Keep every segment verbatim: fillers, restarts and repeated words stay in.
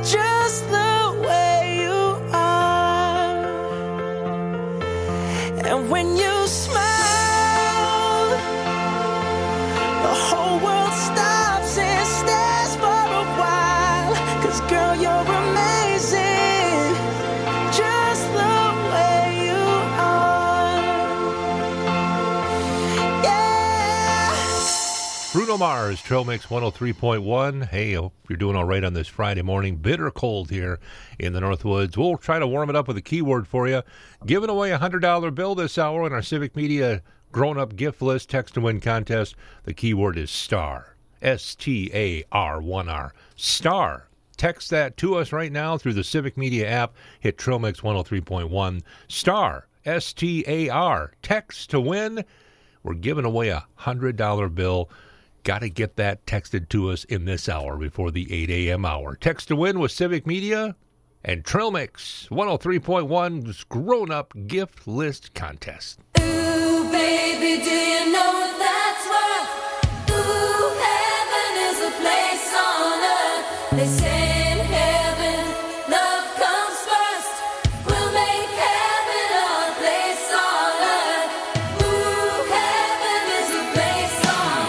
just the way you are. And when you smile, the whole world stops and stares for a while. 'Cause girl, you're amazing, just the way you are. Yeah. Bruno Mars, Trail Mix one oh three point one. Hey, hope you're doing all right on this Friday morning. Bitter cold here in the Northwoods. We'll try to warm it up with a keyword for you. Giving away a one hundred dollar bill this hour on our Civic Media Grown-Up Gift List Text to Win contest. The keyword is STAR. S T A R, one R. STAR. Text that to us right now through the Civic Media app. Hit Trail Mix one oh three point one. STAR. S T A R. Text to win. We're giving away a one hundred dollar bill. Got to get that texted to us in this hour before the eight a.m. hour. Text to win with Civic Media and Trail Mix one oh three point one's Grown-Up Gift List Contest. Ooh, baby, do you know what that's worth? Ooh, heaven is a place on earth. They say in heaven, love comes first. We'll make heaven a place on earth. Ooh, heaven is a place on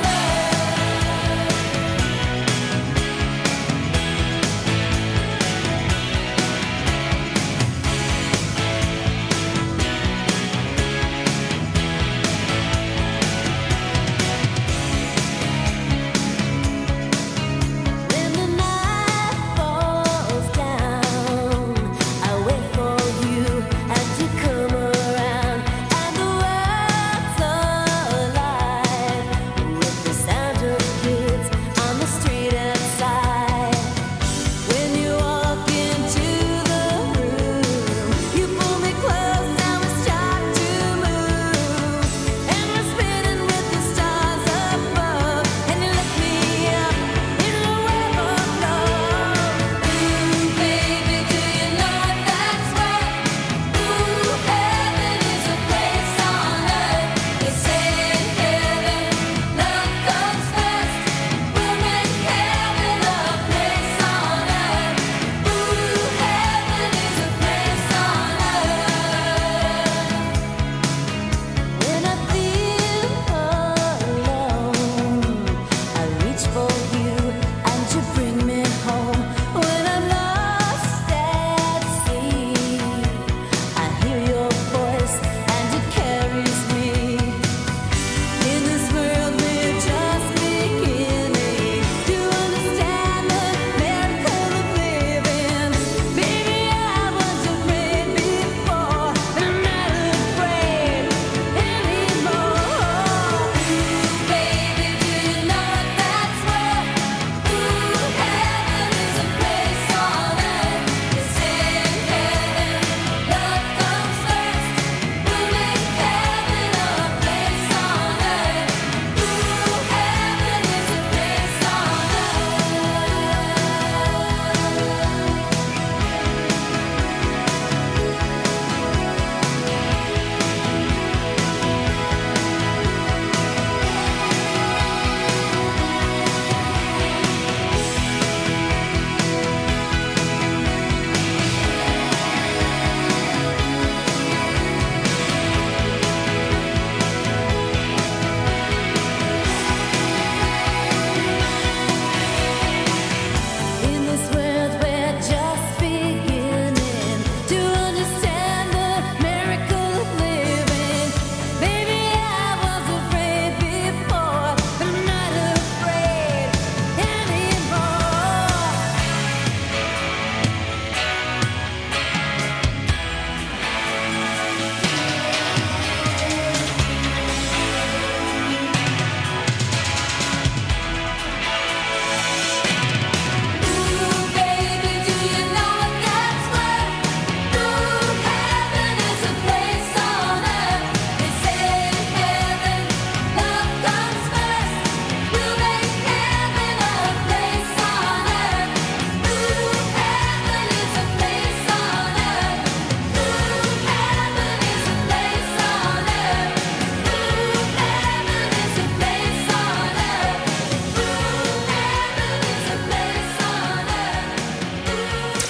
When the night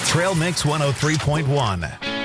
Trail Mix one oh three point one.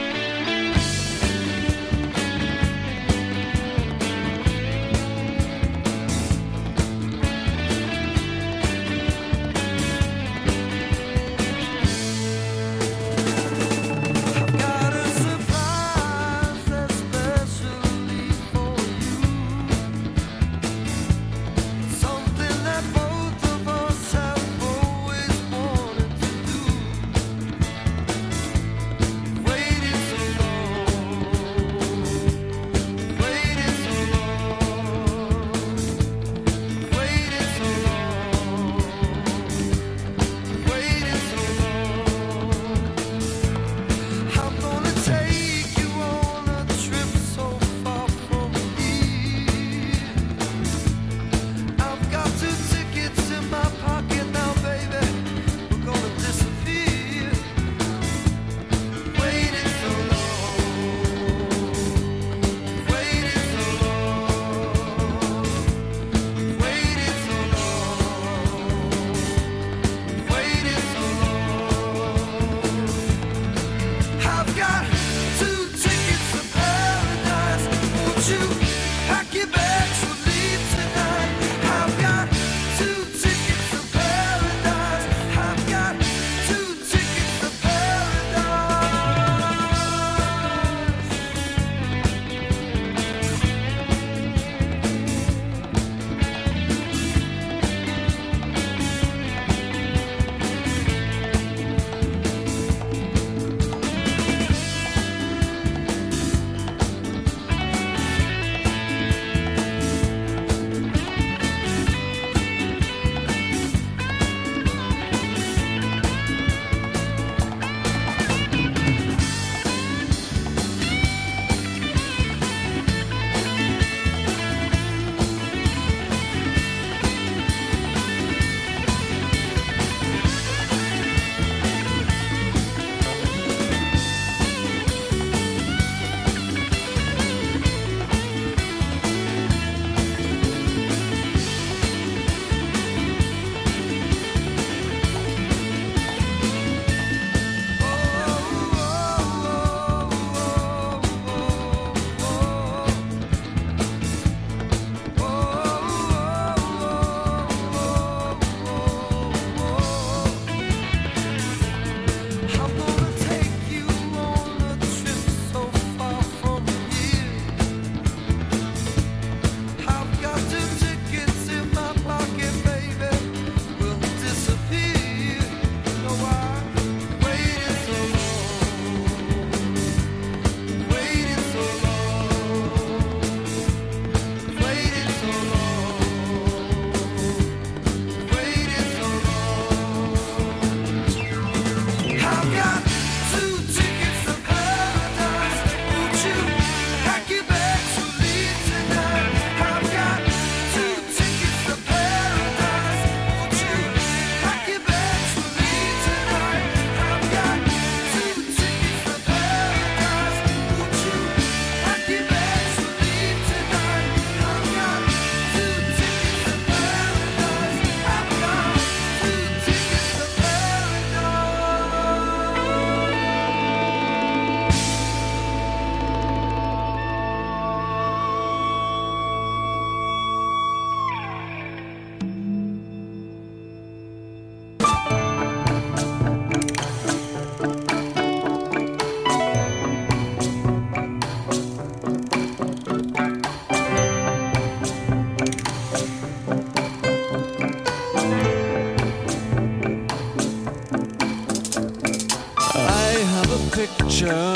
picture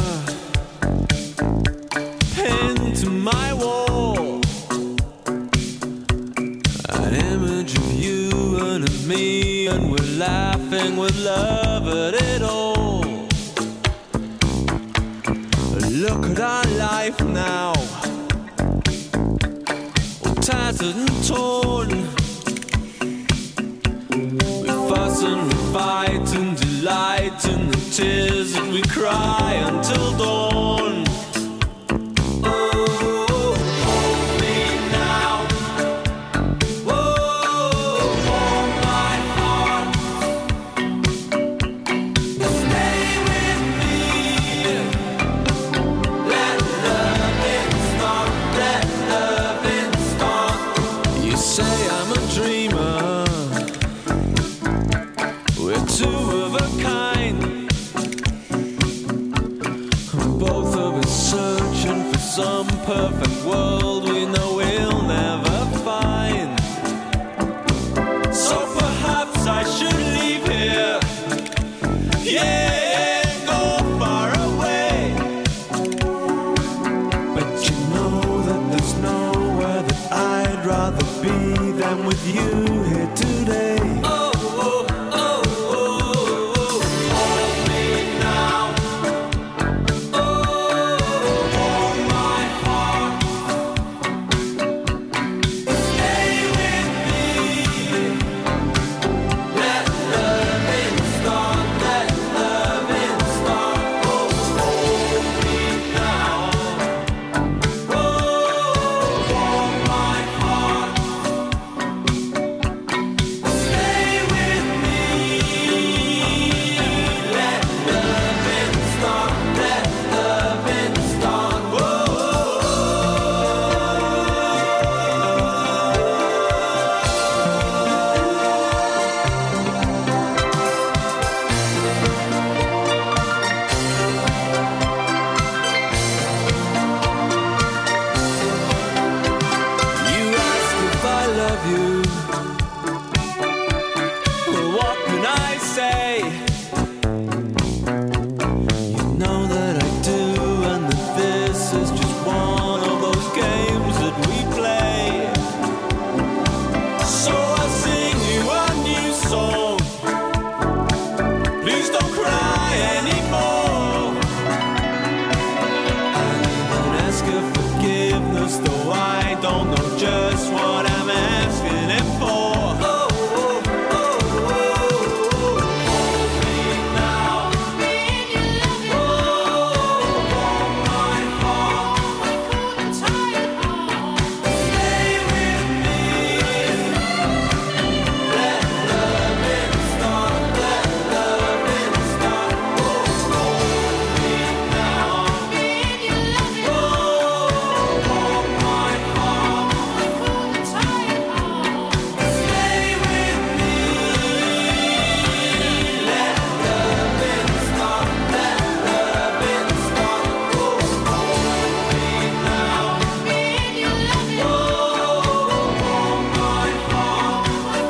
pinned to my wall, an image of you and of me, and we're laughing with love at it all. Look at our life now, all tattered and torn. We fuss and we fight and delight in the tears that we cry until dawn. Stay two of a kind. Both of us searching for some perfect world we know we'll never find. So perhaps I should leave here, yeah, and go far away. But you know that there's nowhere that I'd rather be than with you here today. Oh, oh, oh, oh, oh. Hold me now. Oh, hold my heart. Stay with me. Let loving start. Let loving start. Oh, hold me now. Oh, hold my heart. Stay with me. Let loving start. Let loving start. Whoa. You ask if I love you. Well, what can I say? You know that I do, and that this is just one of those games that we play. So I sing you a new song. Please don't cry anymore. I even ask your forgiveness, though I don't know just what I'm asking it for. Oh, oh, oh, oh, oh. Hold me now. Oh, hold my heart. Stay with me. Let loving start. Let loving start. Oh, hold me now. Oh, hold my heart. Stay with me. Let loving start. Let loving start. Oh, hold me now. Oh, hold my heart.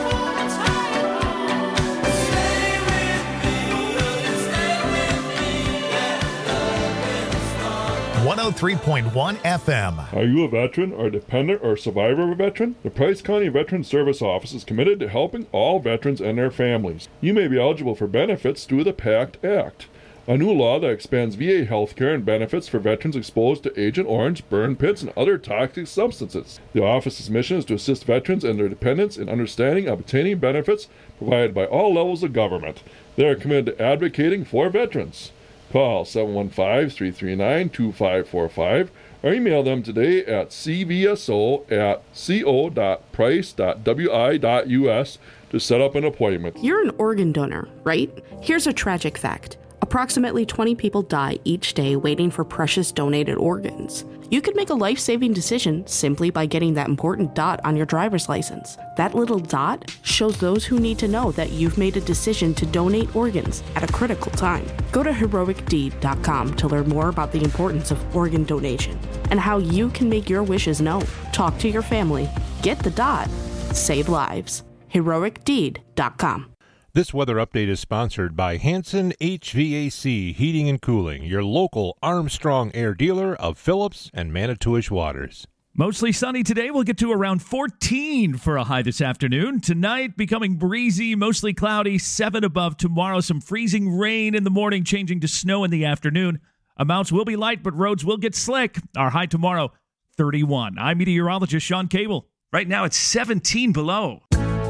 Stay with me. Stay with me. Let loving start. one oh three point one F M. Are you a veteran or dependent or survivor of a veteran? The Price County Veteran Service Office is committed to helping all veterans and their families. You may be eligible for benefits through the PACT Act, a new law that expands V A health care and benefits for veterans exposed to Agent Orange, burn pits, and other toxic substances. The office's mission is to assist veterans and their dependents in understanding and obtaining benefits provided by all levels of government. They are committed to advocating for veterans. Call seven one five, three three nine, two five four five or email them today at c v s o at co dot price dot w i dot u s to set up an appointment. You're an organ donor, right? Here's a tragic fact. Approximately twenty people die each day waiting for precious donated organs. You could make a life-saving decision simply by getting that important dot on your driver's license. That little dot shows those who need to know that you've made a decision to donate organs at a critical time. Go to heroic deed dot com to learn more about the importance of organ donation and how you can make your wishes known. Talk to your family. Get the dot. Save lives. heroic deed dot com. This weather update is sponsored by Hanson H V A C Heating and Cooling, your local Armstrong Air dealer of Phillips and Manitowish Waters. Mostly sunny today. We'll get to around fourteen for a high this afternoon. Tonight, becoming breezy, mostly cloudy, seven above. Tomorrow, some freezing rain in the morning, changing to snow in the afternoon. Amounts will be light, but roads will get slick. Our high tomorrow, thirty-one. I'm meteorologist Sean Cable. Right now, it's seventeen below.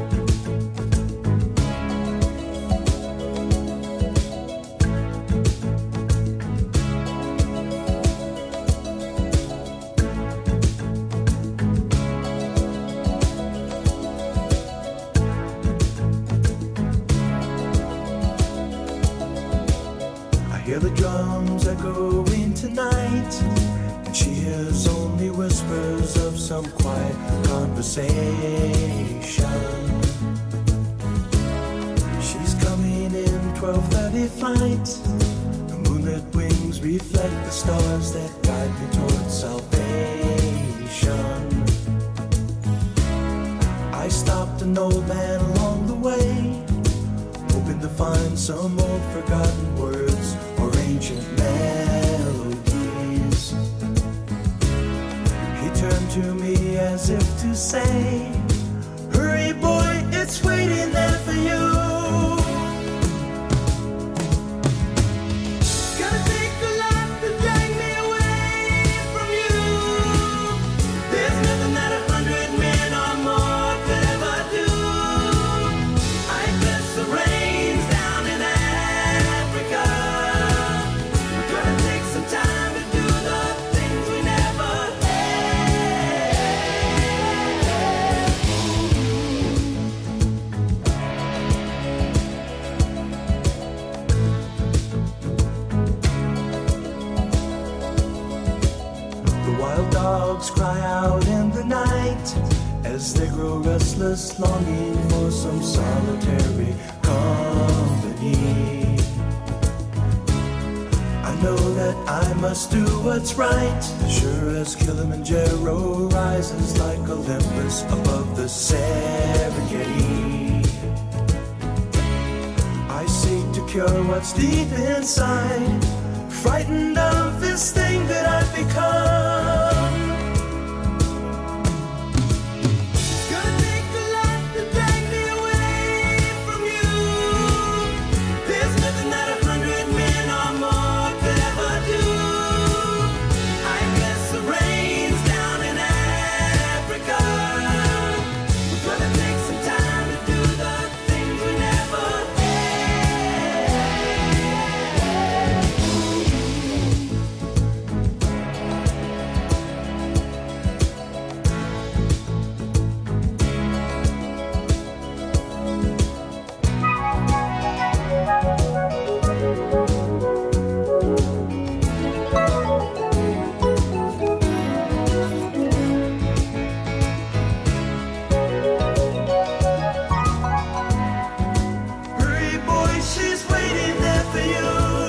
Hear the drums echoing tonight, and she hears only whispers of some quiet conversation. She's coming in twelve thirty flight. The moonlit wings reflect the stars that guide me towards salvation. I stopped an old man along the way, hoping to find some old forgotten words or ancient melodies. He turned to me as if to say, hurry boy, it's waiting there for you. Gonna take a lot to drag me away from you. There's nothing that a hundred men or more could ever do. I bless the rains down in Africa. We're gonna take some time to do the things we never The wild dogs cry out in the night as they grow restless, longing for some solitary company. I know that I must do what's right, sure as Kilimanjaro rises like Olympus above the Serengeti. I seek to cure what's deep inside, frightened of this thing that I've become. Gonna take a lot to drag me away from you. There's nothing that a hundred men or more could ever do. I bless the rains down in Africa. We're gonna take some time to do the things we never Hurry, boy, she's waiting there for you.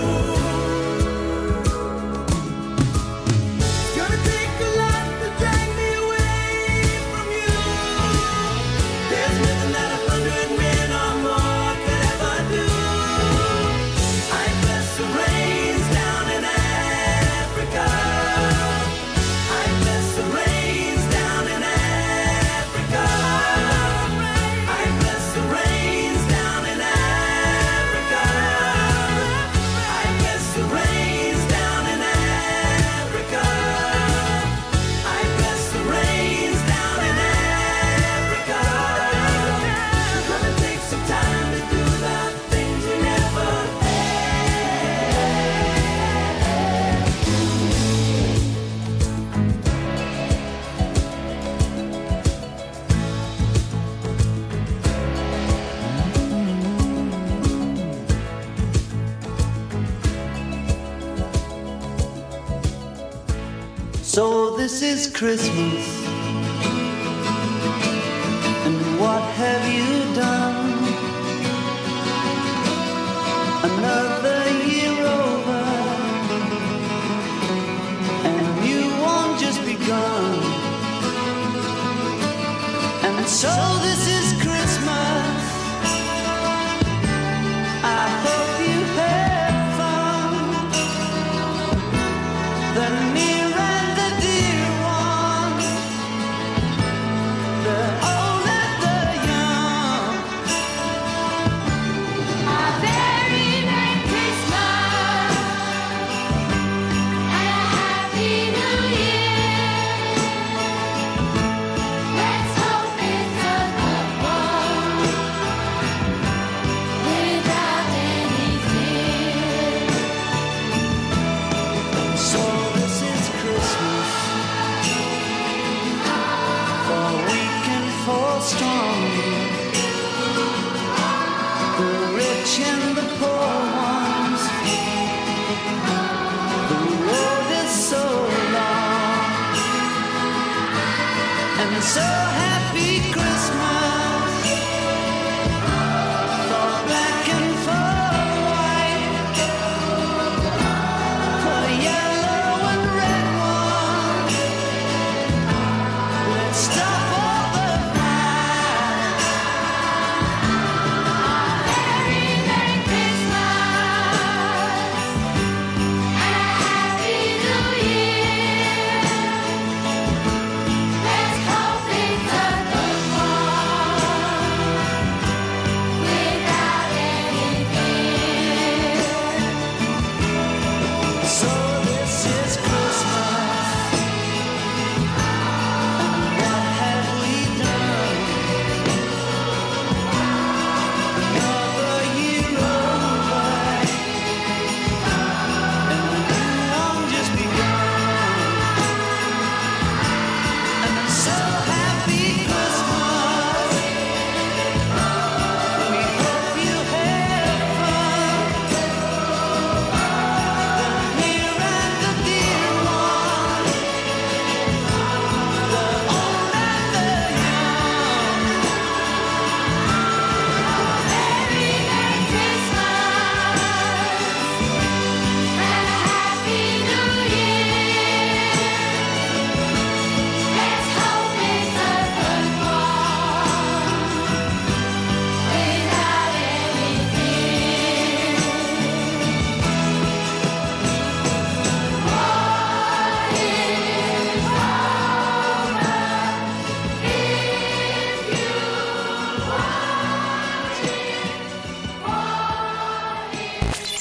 It's gonna take a lot to drag me away from you. There's nothing that a hundred men or more could ever do. I bless the rains down in Africa. I bless the rains down in Africa. I bless the rains down in Africa. I bless the rains down in Africa. I bless the rains down in Africa. We're gonna take some time to do the things we never So this is Christmas, and what have you done? Another year over, and you won't just begun. And so this is Christmas. I hope you had fun. The near and the dear one.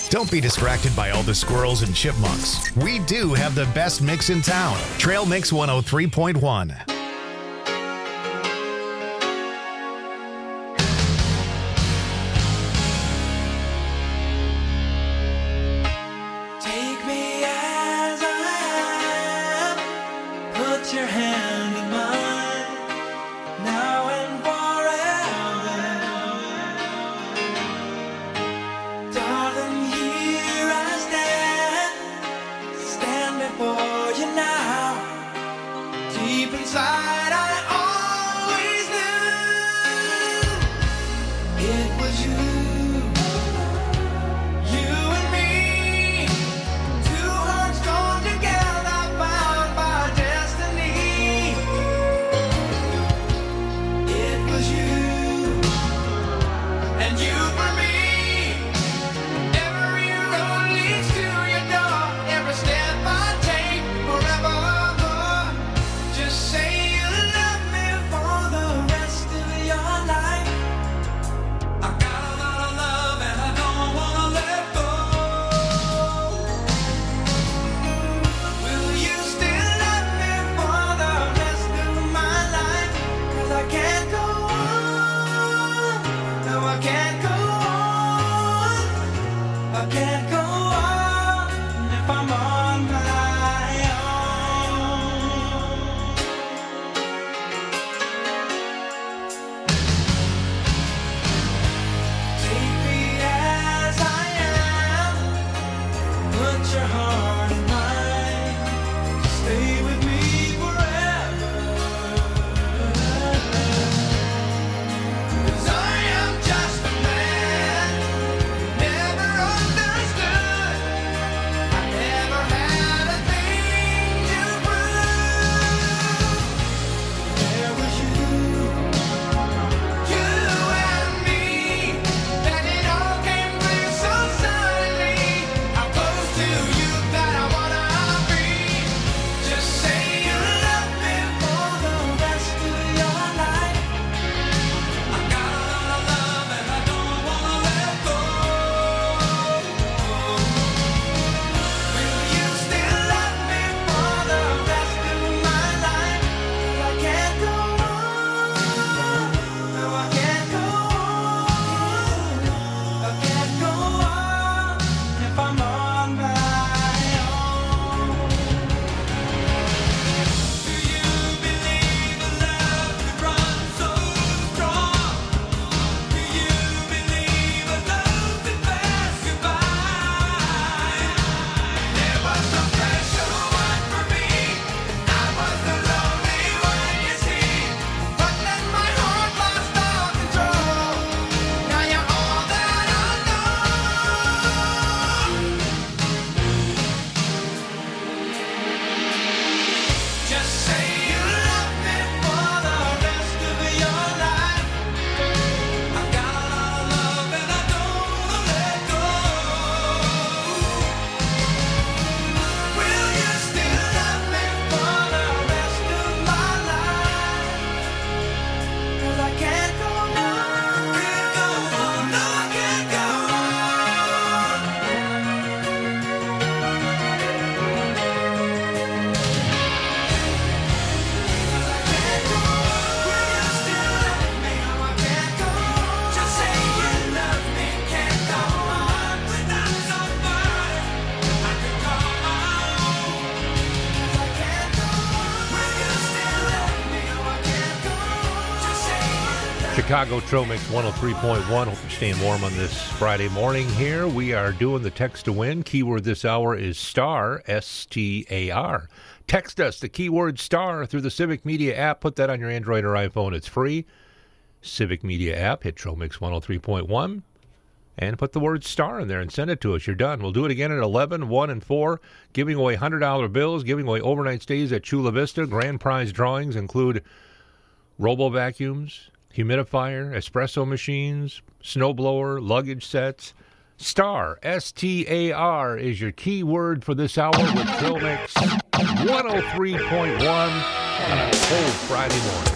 Don't be distracted by all the squirrels and chipmunks. We do have the best mix in town. Trail Mix one oh three point one. Take me as I am. Put your hand in mine. Now and forever. Darling, here I stand. Stand before you now. Deep inside, I always knew it was you. You and me, two hearts drawn together, bound by destiny. It was you, and you for me. Every road leads to your door. Every step I take, forevermore. Just say you love me for the rest of your life. I got a lot of love and I don't wanna let go. Will you still love me for the rest of my life? 'Cause I can't go on. No, I can't go on. I can't go on if I'm on my own. Take me as I am. Put your heart in mine. Stay with me forever. 'Cause I am just a man who never understood. I never had a thing to prove. There was you, you and me. Then it all came clear so suddenly. How close to you that I wanna be. Just say you love me for the rest of your life. I got a lot of love and I don't wanna let go. Will you still love me for the rest of my life? 'Cause I can't go on. No, I can't go on. I can't go on if I'm on my own. Do you believe a love could run so strong? Do you believe a love could pass you by? There was no special one for me. I was the lonely one, you see. But then my heart lost all control. Now you're all that I know. Just say you love me for the rest of your life. I got a lot of love and I don't wanna let go. Will you still love me for the rest of my life? 'Cause I can't go on. Can't go on. No, I can't go on. Will you still love me? No, I can't go on. Just say you love me. Can't go on without somebody I could call my own. 'Cause I can't go on. Will you still love me? No, I can't go on. Just say you love me. Chicago Trail Mix one oh three point one. Hope you're staying warm on this Friday morning here. We are doing the text to win. Keyword this hour is STAR, S T A R. Text us the keyword STAR through the Civic Media app. Put that on your Android or iPhone. It's free. Civic Media app. Hit Trail Mix one oh three point one. And put the word STAR in there and send it to us. You're done. We'll do it again at eleven, one, and four. Giving away one hundred dollar bills. Giving away overnight stays at Chula Vista. Grand prize drawings include robo vacuums, humidifier, espresso machines, snowblower, luggage sets. STAR, S T A R, is your key word for this hour with Trail Mix one oh three point one on a cold Friday morning.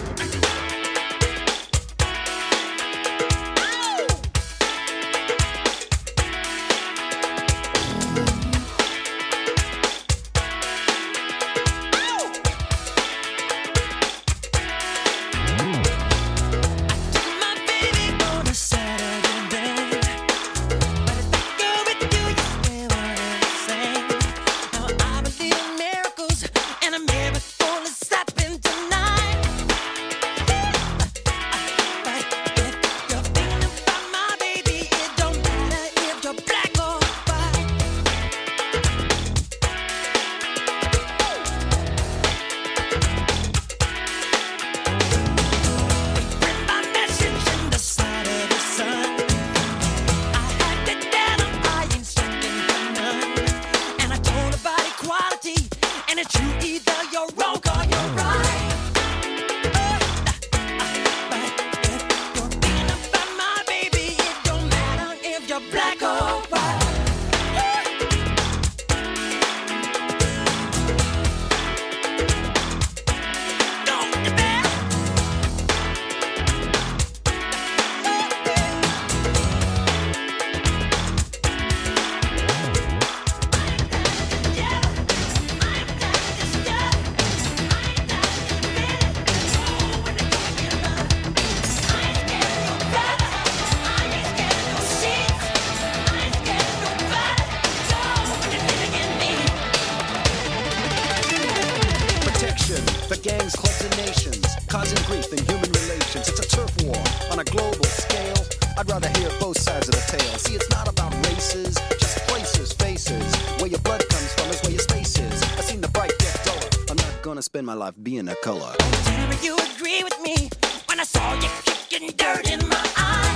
tale. See, it's not about races, just places, faces. Where your blood comes from is where your space is. I've seen the bright get duller. I'm not gonna spend my life being a color. Never you agree with me when I saw you kicking dirt in my eye.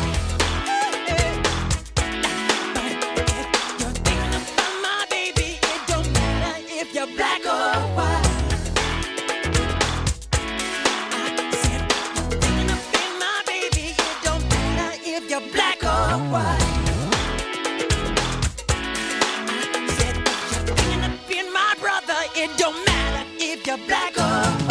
You're thinking about my baby. It don't matter if you're black or white. I said you're thinking about my baby. It don't matter if you're black or white. I said you're thinking about my brother. It don't matter if you're black or white.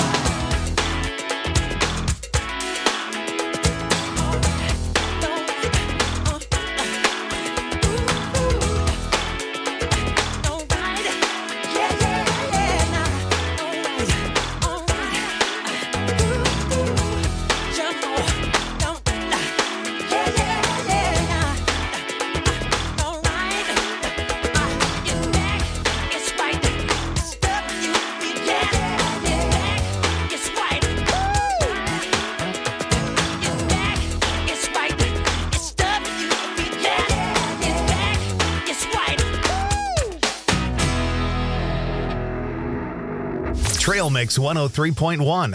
Trail Mix one oh three point one.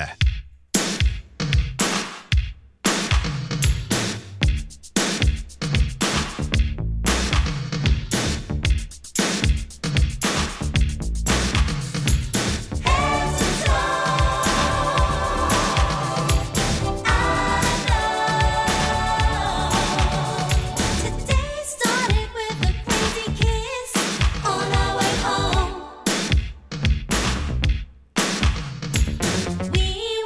Today started with a crazy kiss on our way home. We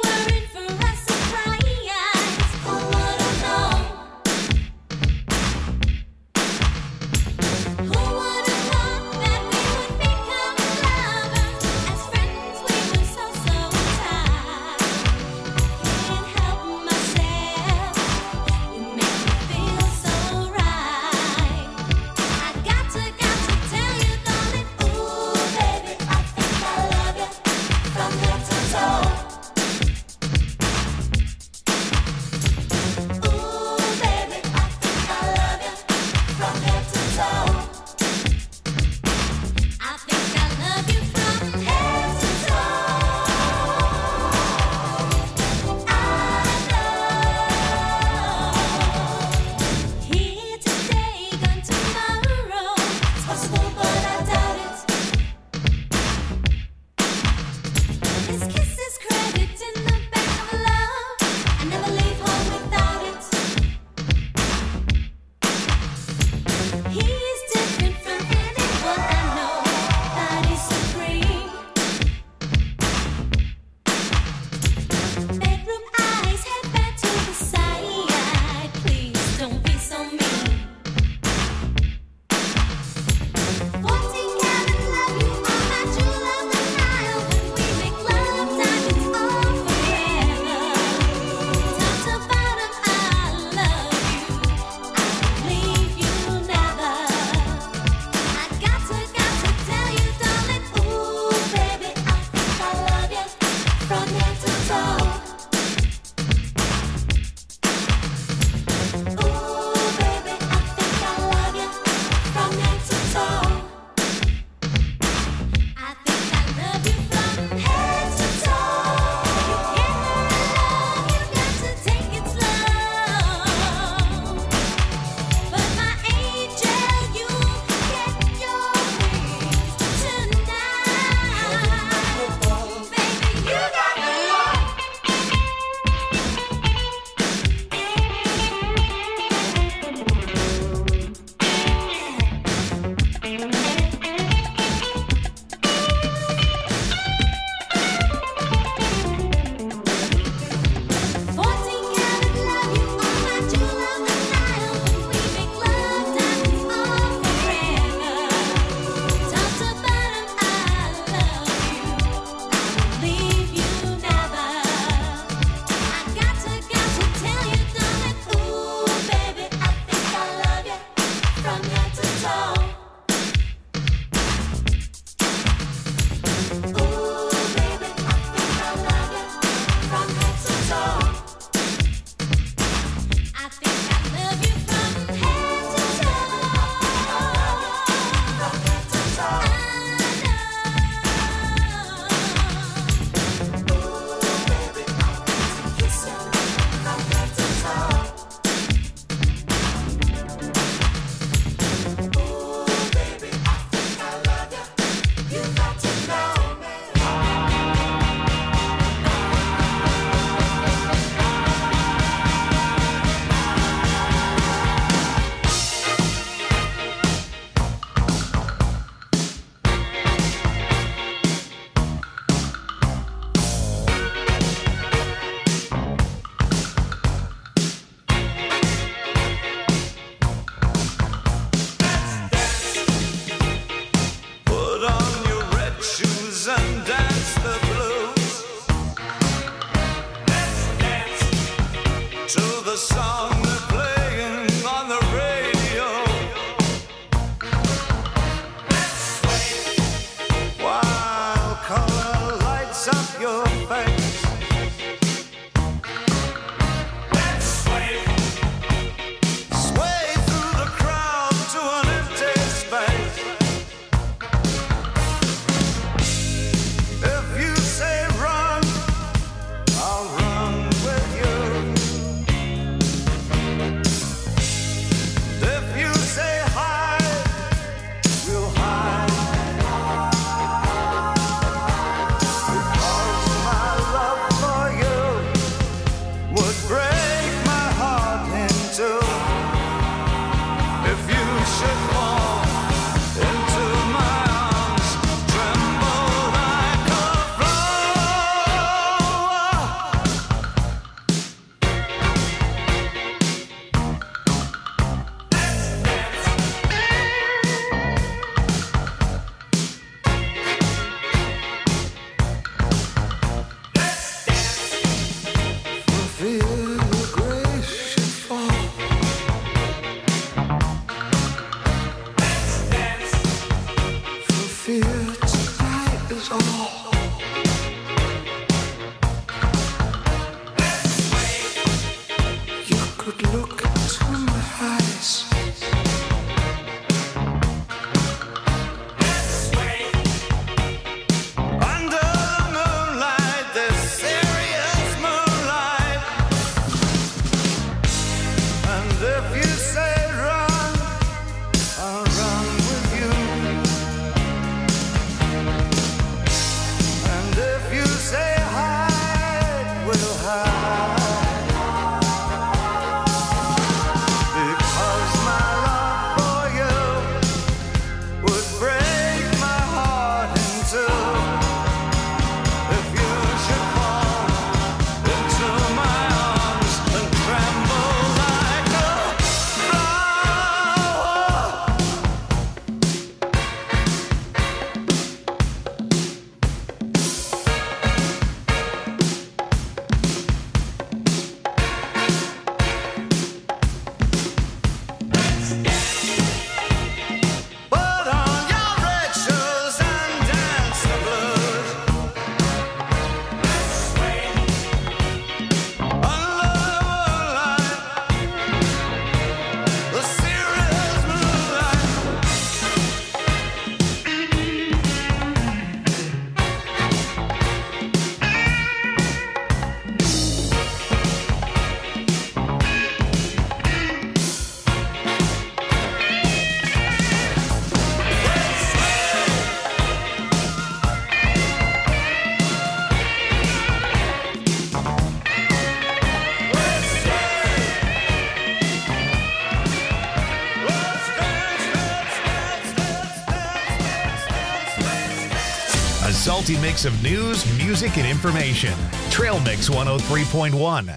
salty mix of news, music, and information. Trail Mix one oh three point one.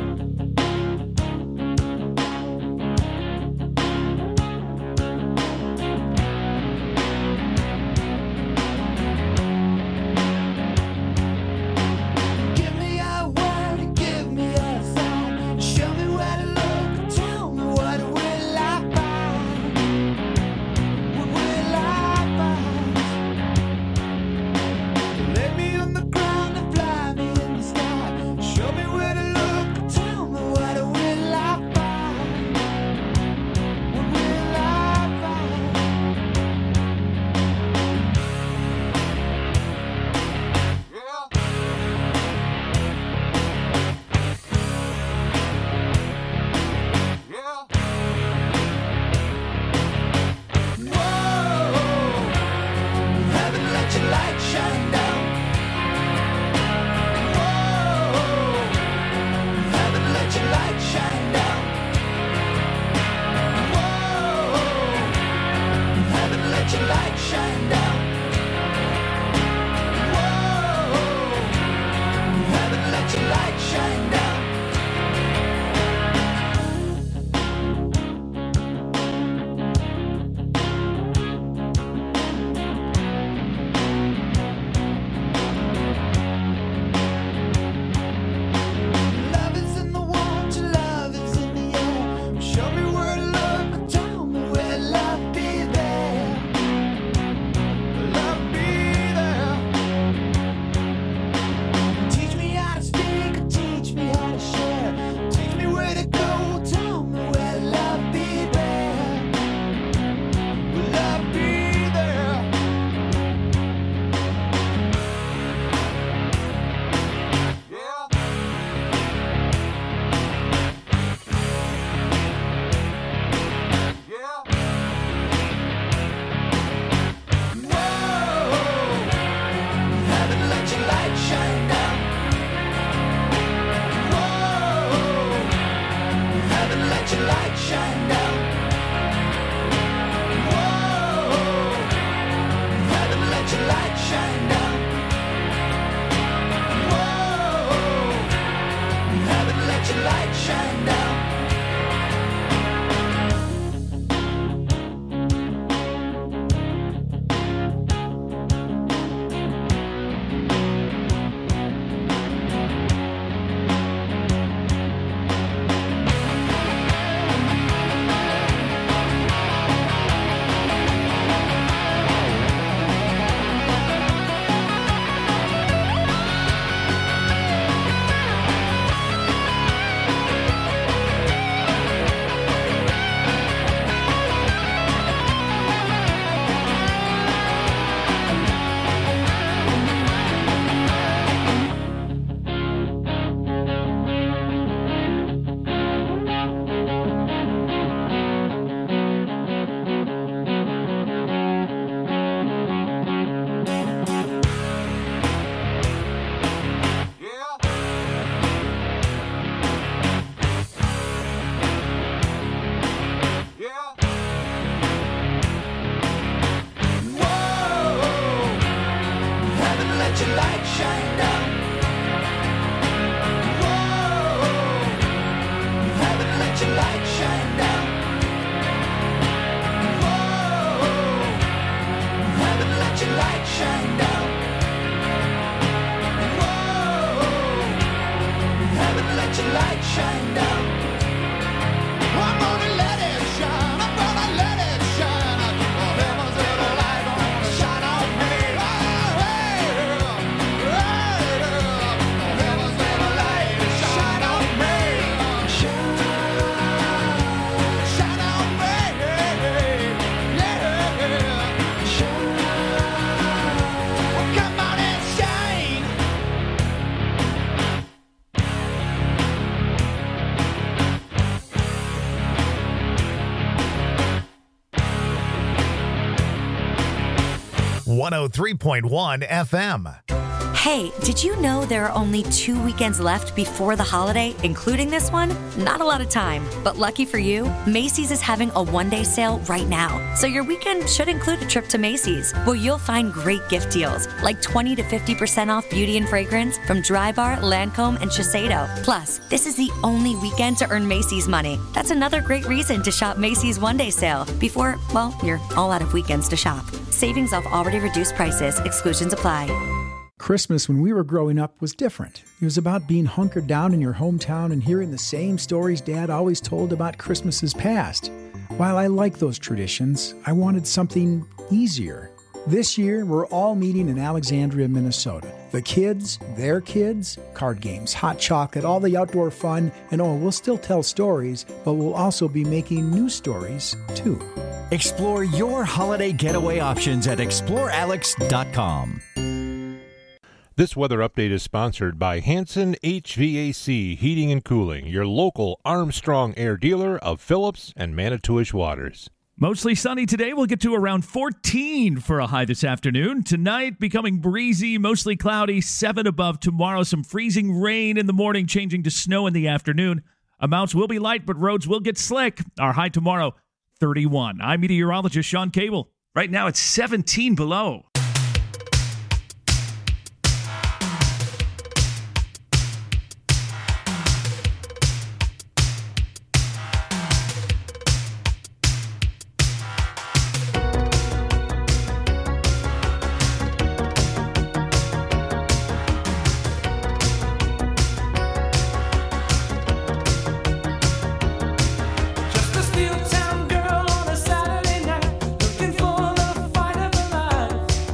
Give me a word, give me a song. Show me where to look, tell me what will I find? What will I find? Lay me on the ground and fly me in the sky. Show me where to look, tell me what will I find? What will I find? Haven't let your light shine down. Whoa, haven't let your light shine down. Whoa, haven't let your light shine down. Whoa, haven't let your light shine down. Love is in the water, love is in the air. Show me where to look, tell me where love be there. Love be there. Teach me how to speak, teach me how to share. Teach me where to go, tell me where love be there. Will love be there? Whoa, haven't let your light shine down. Whoa, haven't let your light shine down. Whoa, haven't let your light shine down. Whoa, haven't let your light shine down. Whoa, haven't let your light shine down. Whoa, haven't let your light shine down. Whoa, haven't let your light shine down. Whoa, haven't let your light shine down. I'm gonna let it shine. I'm gonna let it shine. Oh, heaven's little light gonna shine on me. Oh, hey, hey, oh, heaven's little light shine on me. Shine, shine on me. Yeah, shine. Oh, come on and shine. one oh three point one F M. Hey, did you know there are only two weekends left before the holiday, including this one? Not a lot of time, but lucky for you, Macy's is having a one-day sale right now. So your weekend should include a trip to Macy's, where you'll find great gift deals, like twenty to fifty percent off beauty and fragrance from Drybar, Lancome, and Shiseido. Plus, this is the only weekend to earn Macy's money. That's another great reason to shop Macy's one-day sale before, well, you're all out of weekends to shop. Savings off already reduced prices. Exclusions apply. Christmas when we were growing up was different. It was about being hunkered down in your hometown and hearing the same stories Dad always told about Christmases past. While I like those traditions, I wanted something easier. This year, we're all meeting in Alexandria, Minnesota. The kids, their kids, card games, hot chocolate, all the outdoor fun, and oh, we'll still tell stories, but we'll also be making new stories, too. Explore your holiday getaway options at explore alex dot com. This weather update is sponsored by Hanson H V A C Heating and Cooling, your local Armstrong Air dealer of Phillips and Manitowish Waters. Mostly sunny today. We'll get to around fourteen for a high this afternoon. Tonight, becoming breezy, mostly cloudy, seven above. Tomorrow, some freezing rain in the morning, changing to snow in the afternoon. Amounts will be light, but roads will get slick. Our high tomorrow, thirty-one. I'm meteorologist Sean Cable. Right now, it's seventeen below. Just a steel town girl on a Saturday night, looking for the fight of her life.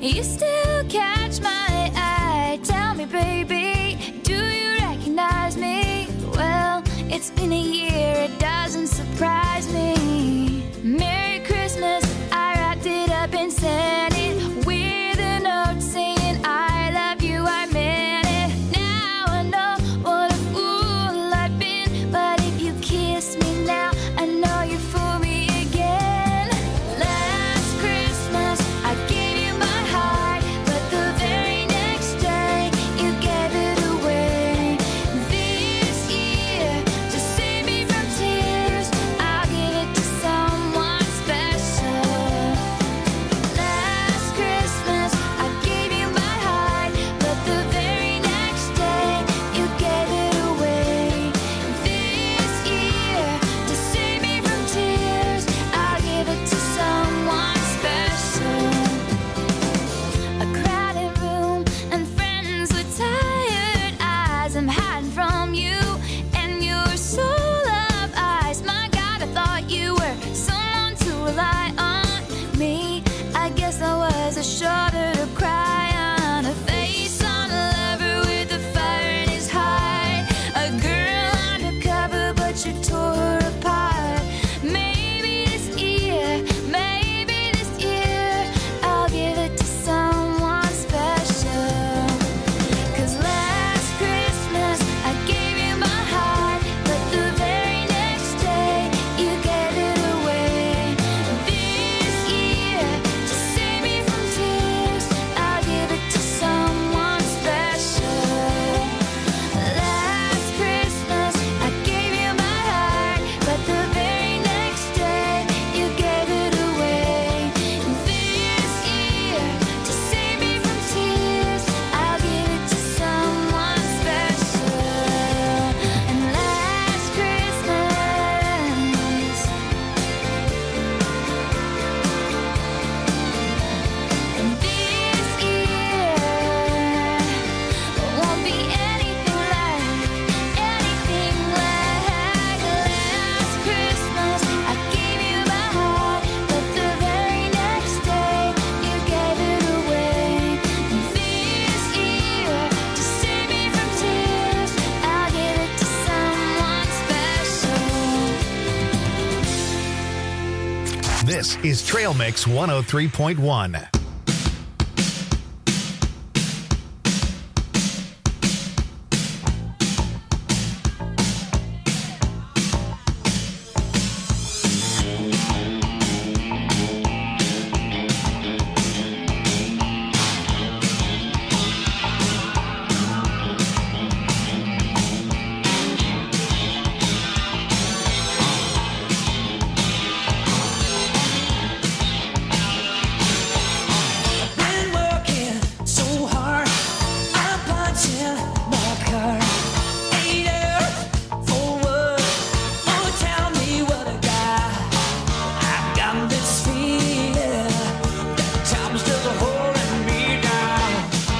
You still catch my eye. Tell me, baby, do you recognize me? Well, it's been a year, it doesn't surprise me. Merry Christmas, I wrapped it up and sent it with a note saying I love you, I meant it. Now I know what a fool I've been, but if you kiss me now, I know you fool me again. Last Christmas, I gave you my heart, but the very next day, you gave it away. This year, to save me from tears, I'll give it to someone special. Last Christmas, I gave you my heart, but the very next day, you gave it away. This year, to save me from tears, I'll give it to someone special. A crowded room and friends with tired eyes. I'm hiding from you and your soul of eyes. My God, I thought you were someone to rely on. Me, I guess I was a shoulder to cry on, a face on a lover with a fire in his heart, a girl undercover, but you tore her apart. Maybe this year, maybe this year, I'll give it to someone special. 'Cause last Christmas, I gave you my heart, but the very next day, you gave it away. This year, to save me from tears, I'll give it to someone special. Last Christmas, I gave you my heart, but the very next day, you gave it away. This year, to save me from tears, I'll give it to someone special. And last Christmas, and this year won't be anything like, anything like last Christmas. I gave you my heart, but the very next day, you gave it away. This year, to save me from tears, I'll give it to someone special. This is Trail Mix one oh three point one. Been working so hard, I'm punching my card. Eight hours for work. Oh, tell me what I got. I got this feeling that time's just holding me down.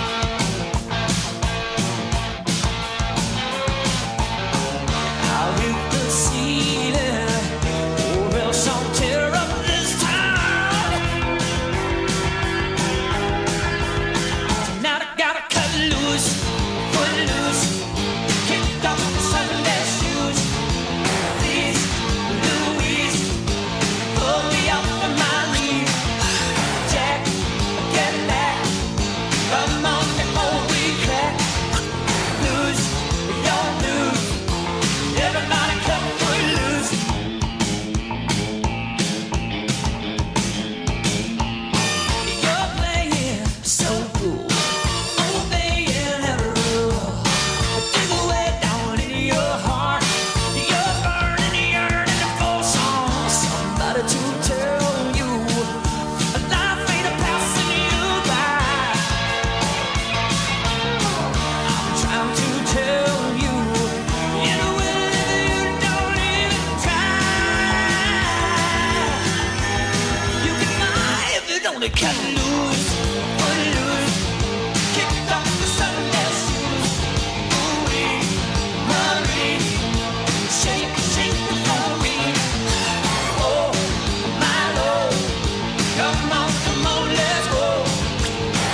I'll hit the ceiling, or else I'll tear up this town. Now I gotta cut loose, put loose, kick off the Sunday shoes. Please, Louise, pull me up on my knees. Jack, get back, come on before we crack. Lose, don't lose, everybody cut for loose. You're playing so cool, obeying every rule. Dig away down in your heart, you're burning, yearning for some somebody to tell you life ain't a passing you by. I'm trying to tell you, in a way that you don't even try. You can fly if you don't cut loose, put loose, kick off the Sunday shoes. Ooh-wee, Marie, shake, shake for me. Oh, my Lord, come on, come on, let's go.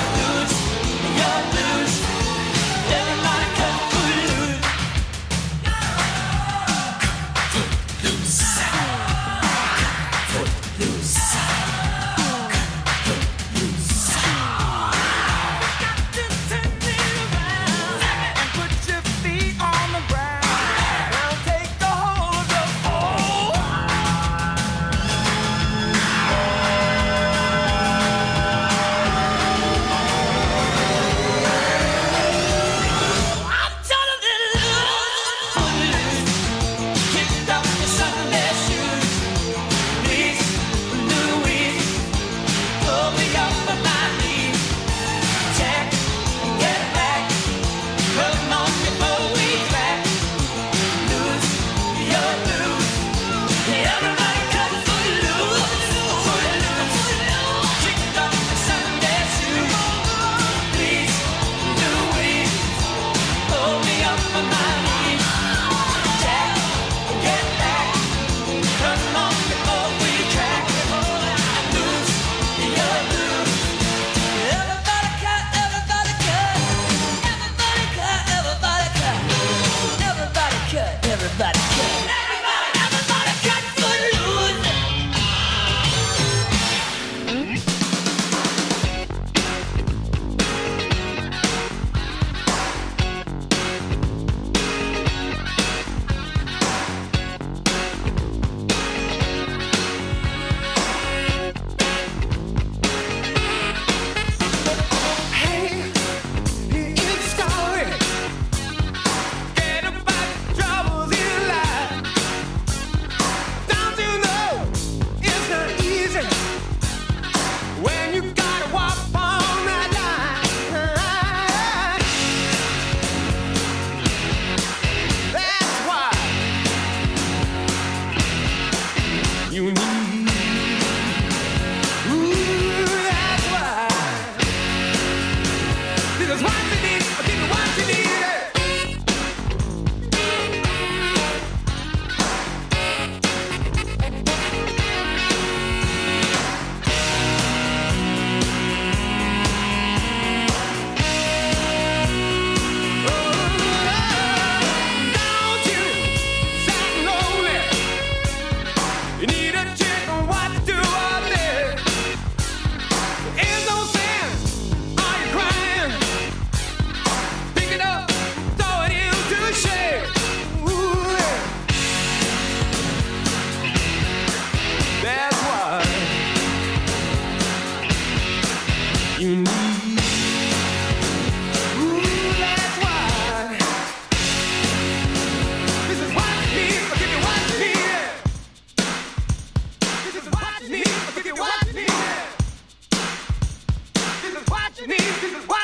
you need. Ooh, that's why. This is what you need. I'll give you what you need. This is what you need. I'll give you what you need. This is what you need. This is what